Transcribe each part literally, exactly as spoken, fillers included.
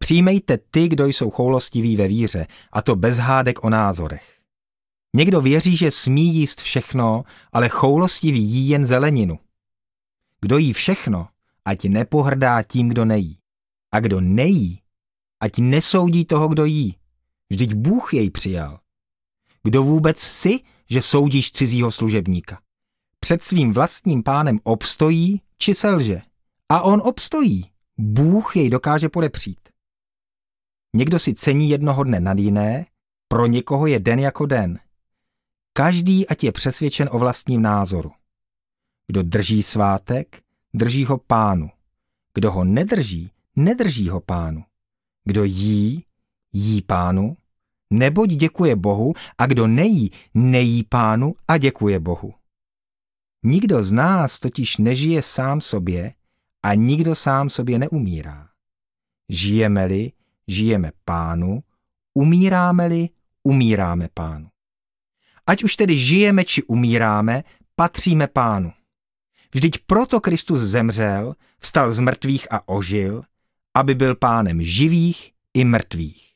Přijmejte ty, kdo jsou choulostiví ve víře, a to bez hádek o názorech. Někdo věří, že smí jíst všechno, ale choulostivý jí jen zeleninu. Kdo jí všechno, ať nepohrdá tím, kdo nejí. A kdo nejí, ať nesoudí toho, kdo jí. Vždyť Bůh jej přijal. Kdo vůbec jsi, že soudíš cizího služebníka? Před svým vlastním pánem obstojí, či selže? A on obstojí. Bůh jej dokáže podepřít. Někdo si cení jednoho dne nad jiné, pro někoho je den jako den. Každý ať je přesvědčen o vlastním názoru. Kdo drží svátek, drží ho pánu. Kdo ho nedrží, nedrží ho pánu. Kdo jí, jí pánu, neboť děkuje Bohu, a kdo nejí, nejí pánu a děkuje Bohu. Nikdo z nás totiž nežije sám sobě a nikdo sám sobě neumírá. Žijeme-li, žijeme pánu, umíráme-li, umíráme pánu. Ať už tedy žijeme či umíráme, patříme pánu. Vždyť proto Kristus zemřel, vstal z mrtvých a ožil, aby byl pánem živých i mrtvých.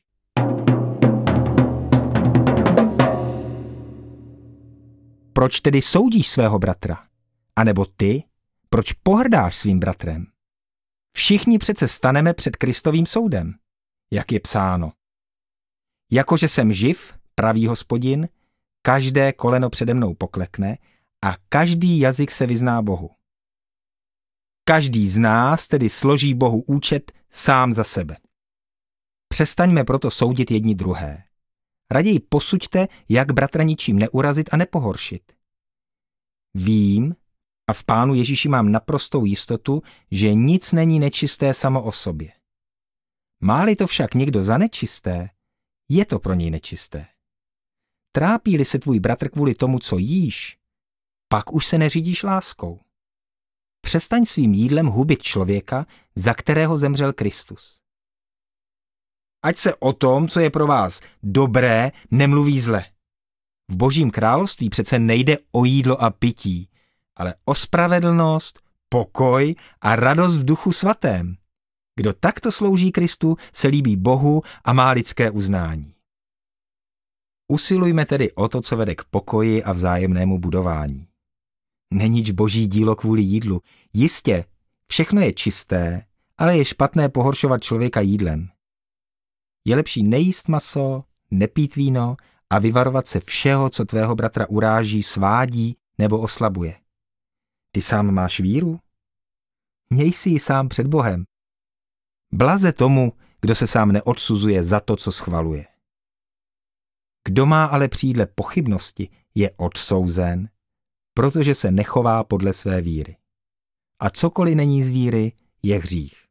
Proč tedy soudíš svého bratra? A nebo ty, proč pohrdáš svým bratrem? Všichni přece staneme před Kristovým soudem, jak je psáno. Jakože jsem živ, pravý Hospodin, každé koleno přede mnou poklekne a každý jazyk se vyzná Bohu. Každý z nás tedy složí Bohu účet sám za sebe. Přestaňme proto soudit jedni druhé. Raději posuďte, jak bratra ničím neurazit a nepohoršit. Vím a v Pánu Ježíši mám naprostou jistotu, že nic není nečisté samo o sobě. Má-li to však někdo za nečisté, je to pro něj nečisté. Trápí-li se tvůj bratr kvůli tomu, co jíš, pak už se neřídíš láskou. Přestaň svým jídlem hubit člověka, za kterého zemřel Kristus. Ať se o tom, co je pro vás dobré, nemluví zle. V Božím království přece nejde o jídlo a pití, ale o spravedlnost, pokoj a radost v Duchu Svatém. Kdo takto slouží Kristu, se líbí Bohu a má lidské uznání. Usilujme tedy o to, co vede k pokoji a vzájemnému budování. Neníč boží dílo kvůli jídlu. Jistě, všechno je čisté, ale je špatné pohoršovat člověka jídlem. Je lepší nejíst maso, nepít víno a vyvarovat se všeho, co tvého bratra uráží, svádí nebo oslabuje. Ty sám máš víru? Měj si ji sám před Bohem. Blaze tomu, kdo se sám neodsuzuje za to, co schvaluje. Kdo má ale přídle pochybnosti, je odsouzen, protože se nechová podle své víry. A cokoliv není z víry, je hřích.